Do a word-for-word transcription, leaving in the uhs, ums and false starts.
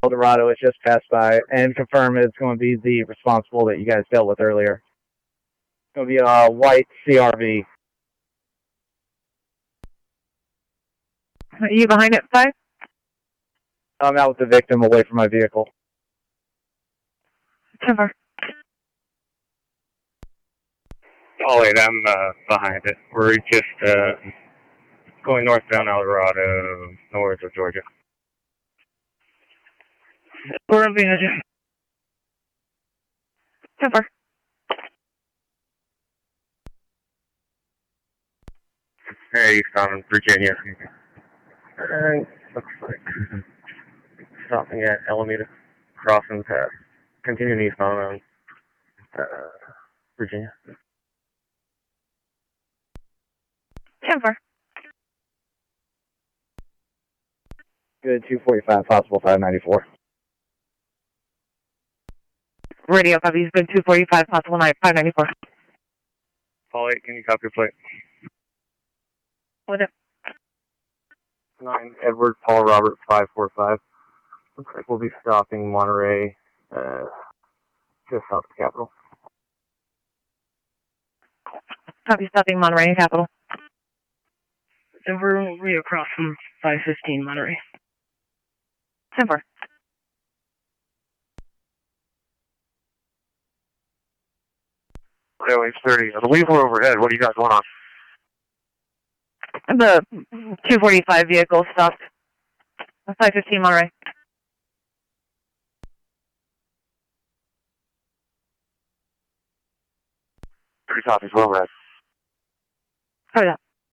Eldorado has just passed by, and confirm it's going to be the responsible that you guys dealt with earlier. It's going to be a white C R V. Are you behind it, five? I'm out with the victim away from my vehicle. Timber. Oh, wait, I'm uh, behind it. We're just uh, going northbound Eldorado, north of Georgia. We're behind you. Timber. Hey, Eastbound Virginia. Uh, looks like stopping at Alameda Crossing Pass. Continuing eastbound uh, Virginia. Timber. Good, two forty-five, possible five ninety-four. Radio copy, has been two forty-five, possible five ninety-four. Paul eight, can you copy your plate? What up? nine, Edward Paul Robert five four five. Looks like we'll be stopping Monterey, uh, just south of the Capitol. Copy, stopping Monterey, Capital. So we're way across from five fifteen Monterey. Timber. Railway thirty. The Weaver overhead. What do you guys want on? The two forty-five vehicle stopped. five fifteen Monterey. Three copies, well read. Copy that.